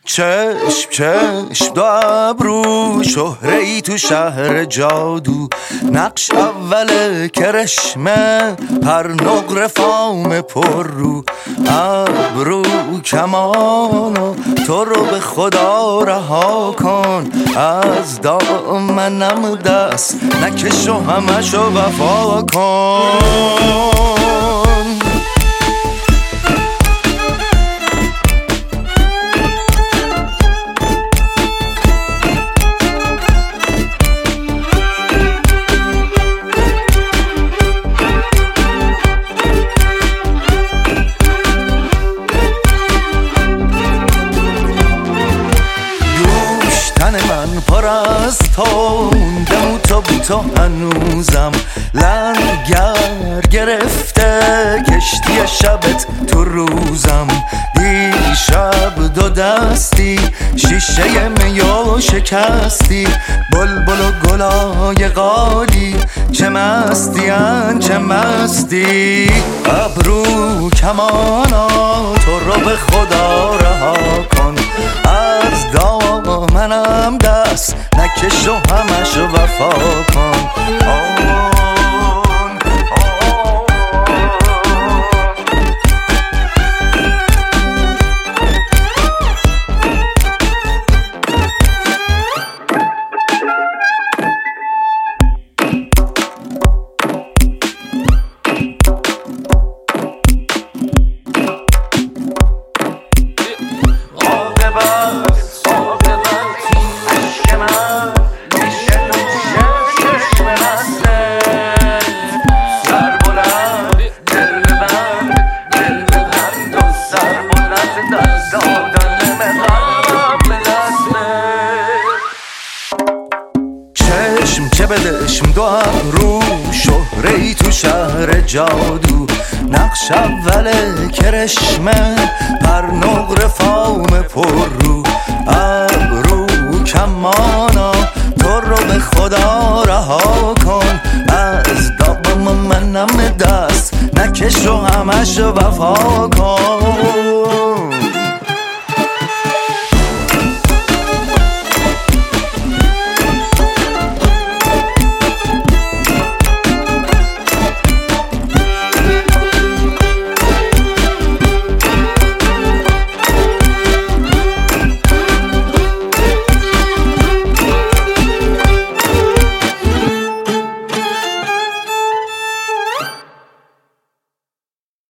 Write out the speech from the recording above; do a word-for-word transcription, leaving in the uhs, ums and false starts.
چشم چشم دو ابرو، شهره ای تو شهر جادو، نقش اول کرشمه، هر نقره فام پر رو، ابرو کمانو تو رو به خدا رها کن، از دامنم دست نکش و همشو وفا کن. من پر از تو موندم و تو بی تو هنوزم، لنگر گرفته کشتی شبت تو روزم، دیشب دو دستی شیشه میو شکستی، بلبل و گلای قالی چه مستین چه مستی، ابرو کمانا تو رو به خدا رها کن، از دامنم دست نکش و همشو وفا کن. چشم که بدشم دو ابرو، شهره ای تو شهر جادو، نقش اول کرشمه، پر نقره فام پر رو، ابرو کمانا تو رو به خدا رها کن، از دام منم دست نکش و همش وفا کن.